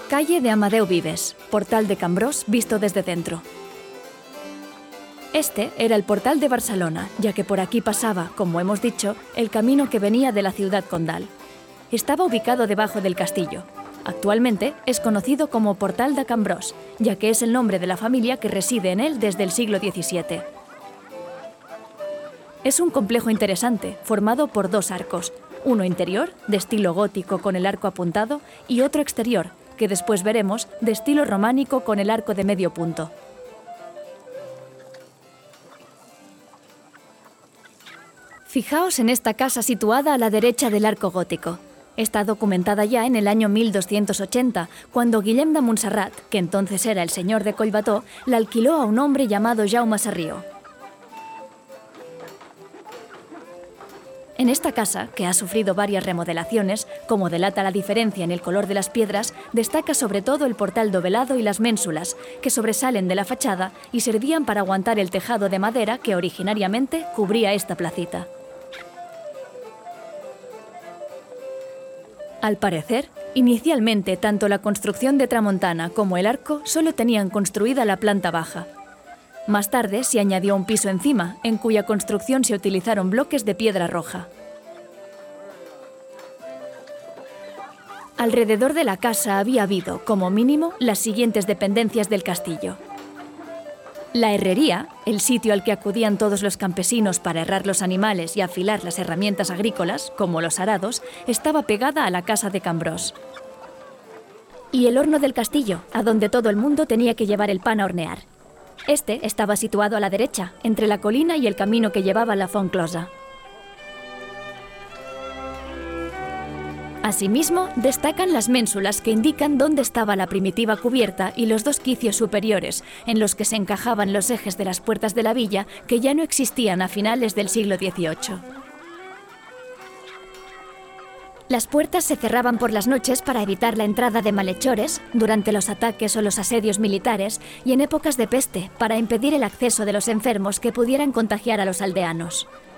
Calle de Amadeu Vives, Portal de Cambrós visto desde dentro. Este era el Portal de Barcelona, ya que por aquí pasaba, como hemos dicho, el camino que venía de la ciudad condal. Estaba ubicado debajo del castillo. Actualmente es conocido como Portal de Cambrós, ya que es el nombre de la familia que reside en él desde el siglo XVII. Es un complejo interesante, formado por dos arcos, uno interior, de estilo gótico con el arco apuntado, y otro exterior, que después veremos, de estilo románico con el arco de medio punto. Fijaos en esta casa situada a la derecha del arco gótico. Está documentada ya en el año 1280, cuando Guillem de Montserrat, que entonces era el señor de Collbató, la alquiló a un hombre llamado Jaume Sarrió. En esta casa, que ha sufrido varias remodelaciones, como delata la diferencia en el color de las piedras, destaca sobre todo el portal dovelado y las ménsulas, que sobresalen de la fachada y servían para aguantar el tejado de madera que originariamente cubría esta placita. Al parecer, inicialmente tanto la construcción de tramontana como el arco solo tenían construida la planta baja. Más tarde se añadió un piso encima, en cuya construcción se utilizaron bloques de piedra roja. Alrededor de la casa había habido, como mínimo, las siguientes dependencias del castillo. La herrería, el sitio al que acudían todos los campesinos para herrar los animales y afilar las herramientas agrícolas, como los arados, estaba pegada a la casa de Cambrós. Y el horno del castillo, a donde todo el mundo tenía que llevar el pan a hornear. Este estaba situado a la derecha, entre la colina y el camino que llevaba a la Fontclosa. Asimismo, destacan las ménsulas que indican dónde estaba la primitiva cubierta y los dos quicios superiores, en los que se encajaban los ejes de las puertas de la villa, que ya no existían a finales del siglo XVIII. Las puertas se cerraban por las noches para evitar la entrada de malhechores, durante los ataques o los asedios militares, y en épocas de peste, para impedir el acceso de los enfermos que pudieran contagiar a los aldeanos.